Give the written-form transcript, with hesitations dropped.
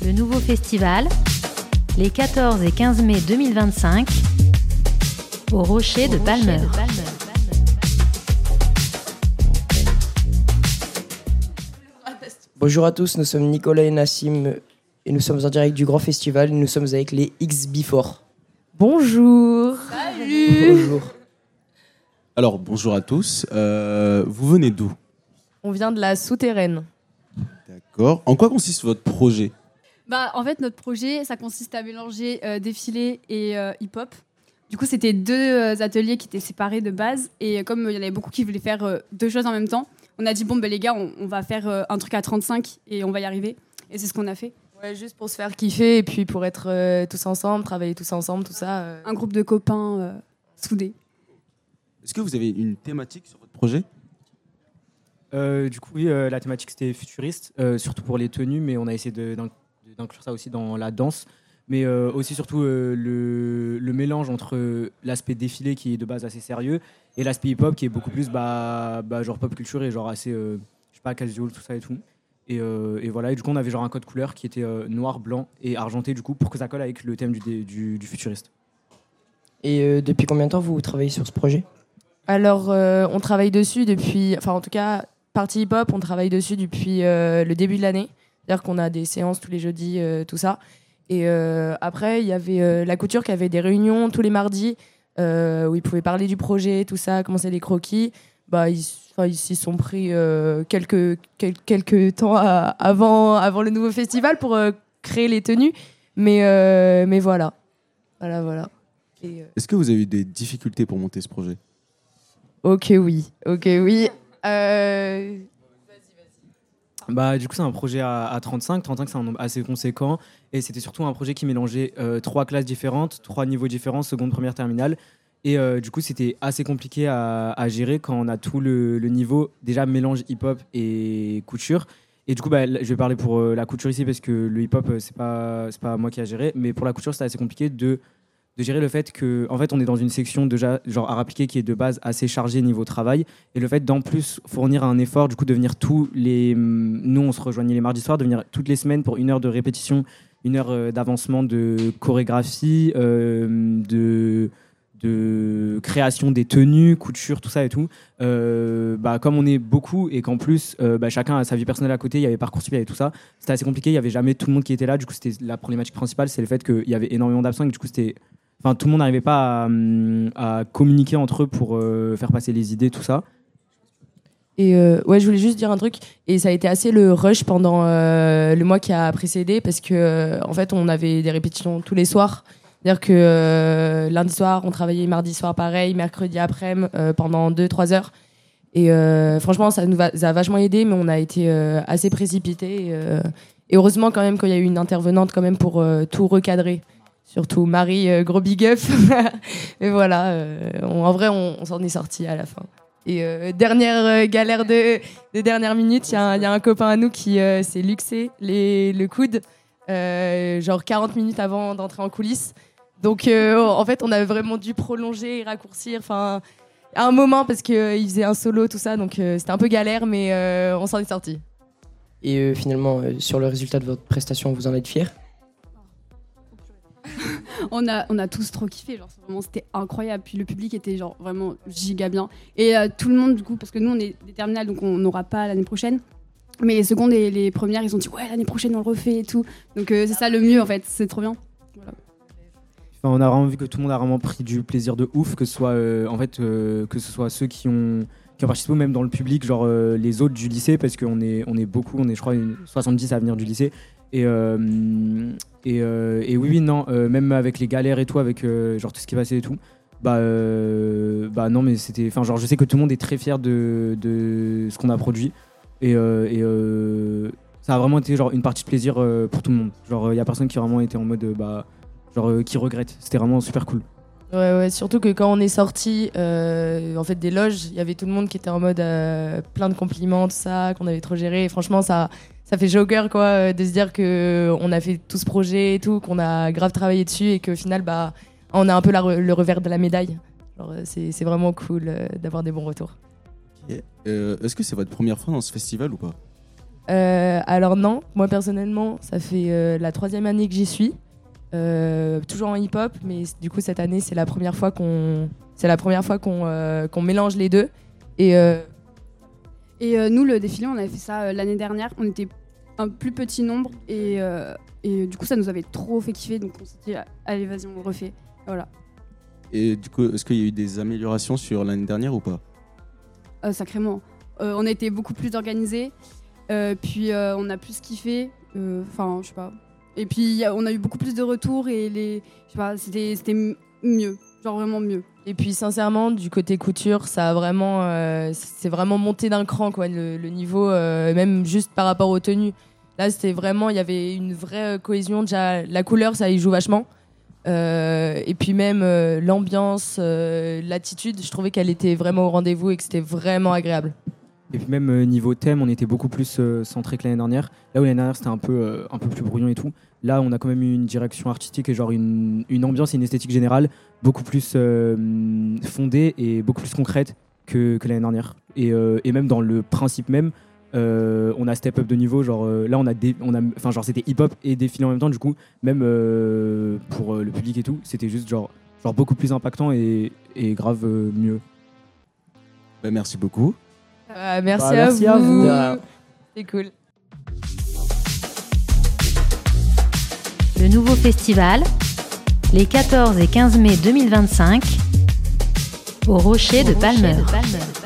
le nouveau festival, les 14 et 15 mai 2025, au Rocher de Palmeur. Bonjour à tous, nous sommes Nicolas et Nassim et nous sommes en direct du grand festival. Nous sommes avec les X-Before. Bonjour. Salut. Bonjour. Alors, bonjour à tous. Vous venez d'où ? On vient de la souterraine. D'accord. En quoi consiste votre projet ? En fait, notre projet, ça consiste à mélanger défilé et hip-hop. Du coup, c'était deux ateliers qui étaient séparés de base. Et comme il y en avait beaucoup qui voulaient faire deux choses en même temps, on a dit, les gars, on va faire un truc à 35 et on va y arriver. Et c'est ce qu'on a fait. Ouais, juste pour se faire kiffer et puis pour être tous ensemble, travailler tous ensemble, tout ça. Un groupe de copains soudés. Est-ce que vous avez une thématique sur votre projet ? Du coup, oui, la thématique c'était futuriste, surtout pour les tenues, mais on a essayé d'inclure ça aussi dans la danse. Mais aussi surtout le mélange entre l'aspect défilé qui est de base assez sérieux et l'aspect hip-hop qui est beaucoup plus genre pop culture et genre assez, je sais pas, casual, tout ça et tout. Et voilà, et du coup on avait genre un code couleur qui était noir, blanc et argenté du coup pour que ça colle avec le thème du futuriste. Et depuis combien de temps vous travaillez sur ce projet ? Alors, on travaille dessus depuis... Enfin, en tout cas, partie hip-hop, on travaille dessus depuis le début de l'année. C'est-à-dire qu'on a des séances tous les jeudis, tout ça. Et après, il y avait la couture qui avait des réunions tous les mardis où ils pouvaient parler du projet, tout ça, commencer les croquis. Ils s'y sont pris quelques temps avant le nouveau festival pour créer les tenues. Mais voilà. Voilà. Et, Est-ce que vous avez eu des difficultés pour monter ce projet ? Ok, oui. Du coup, c'est un projet à 35. 35, c'est un nombre assez conséquent. Et c'était surtout un projet qui mélangeait 3 classes différentes, 3 niveaux différents, seconde, première, terminale. Et du coup, c'était assez compliqué à gérer quand on a tout le niveau, déjà mélange hip-hop et couture. Et du coup, je vais parler pour la couture ici parce que le hip-hop, c'est pas moi qui a géré. Mais pour la couture, c'était assez compliqué de gérer le fait que, en fait, on est dans une section déjà genre art appliqué qui est de base assez chargée niveau travail, et le fait d'en plus fournir un effort, du coup de venir nous on se rejoignait les mardis soirs, de venir toutes les semaines pour 1 heure de répétition, 1 heure d'avancement de chorégraphie, de création des tenues, couture, tout ça et tout. Comme on est beaucoup et qu'en plus chacun a sa vie personnelle à côté, il y avait Parcoursup, il y avait tout ça, c'était assez compliqué, il y avait jamais tout le monde qui était là. Du coup, c'était la problématique principale, c'est le fait qu'il y avait énormément d'absents et que, du coup tout le monde n'arrivait pas à communiquer entre eux pour faire passer les idées, tout ça. Et je voulais juste dire un truc. Et ça a été assez le rush pendant le mois qui a précédé parce que en fait, on avait des répétitions tous les soirs. C'est-à-dire que lundi soir, on travaillait, mardi soir pareil, mercredi après-midi pendant 2-3 heures. Et franchement, ça nous a vachement aidé, mais on a été assez précipités. Et heureusement quand même qu'il y a eu une intervenante quand même pour tout recadrer. Surtout Marie, gros big up. Et voilà, en vrai, on s'en est sortis à la fin. Et dernière galère de dernière minute, il y a un copain à nous qui s'est luxé le coude, genre 40 minutes avant d'entrer en coulisses. Donc, en fait, on avait vraiment dû prolonger et raccourcir, à un moment, parce qu'il faisait un solo, tout ça. Donc, c'était un peu galère, mais on s'en est sortis. Et finalement, sur le résultat de votre prestation, vous en êtes fiers ? On a tous trop kiffé, c'était incroyable. Puis le public était genre vraiment giga bien. Et tout le monde, du coup, parce que nous on est des terminales, donc on n'aura pas l'année prochaine. Mais les secondes et les premières, ils ont dit ouais, l'année prochaine on le refait et tout. Donc c'est ça le mieux en fait, c'est trop bien. Voilà. On a vraiment vu que tout le monde a vraiment pris du plaisir de ouf, que ce soit que ce soit ceux qui ont participé, ou même dans le public, genre les autres du lycée, parce qu'on est beaucoup, on est je crois 70 à venir du lycée. Et oui, non, même avec les galères et tout, avec genre tout ce qui passait et tout, non, mais c'était, je sais que tout le monde est très fier de ce qu'on a produit, et ça a vraiment été genre une partie de plaisir pour tout le monde. Genre il y a personne qui a vraiment été en mode qui regrette. C'était vraiment super cool. Ouais, surtout que quand on est sorti en fait des loges, il y avait tout le monde qui était en mode plein de compliments, tout ça, qu'on avait trop géré. Et franchement, ça fait chaud au cœur, quoi, de se dire qu'on a fait tout ce projet et tout, qu'on a grave travaillé dessus et qu'au final, on a un peu le revers de la médaille. Genre, c'est vraiment cool d'avoir des bons retours. Est-ce que c'est votre première fois dans ce festival ou pas ? Alors non, moi personnellement, ça fait la 3e année que j'y suis. Toujours en hip-hop, mais du coup cette année c'est la première fois qu'on mélange les deux. Et nous, le défilé, on avait fait ça l'année dernière. On était un plus petit nombre et du coup ça nous avait trop fait kiffer, donc on s'est dit allez vas-y on refait. Voilà. Et du coup, est-ce qu'il y a eu des améliorations sur l'année dernière ou pas? Sacrément. On a été beaucoup plus organisés, puis on a plus kiffé. Enfin, je sais pas. Et puis on a eu beaucoup plus de retours et je sais pas, c'était mieux, genre vraiment mieux. Et puis sincèrement, du côté couture, ça a vraiment, c'est vraiment monté d'un cran quoi, le niveau, même juste par rapport aux tenues. Là, c'était vraiment, il y avait une vraie cohésion. Déjà, la couleur, ça y joue vachement. Et puis même l'ambiance, l'attitude, je trouvais qu'elle était vraiment au rendez-vous et que c'était vraiment agréable. Et puis même niveau thème, on était beaucoup plus centré que l'année dernière. Là où l'année dernière c'était un peu plus brouillon et tout. Là, on a quand même eu une direction artistique et genre une ambiance et une esthétique générale beaucoup plus fondée et beaucoup plus concrète que l'année dernière. Et même dans le principe même, on a step up de niveau. Genre là, genre c'était hip-hop et défilé en même temps. Du coup, même pour le public et tout, c'était juste genre beaucoup plus impactant et grave mieux. Bah, merci beaucoup. Merci à vous. C'est cool. Le nouveau festival, les 14 et 15 mai 2025, au Rocher de Palmer.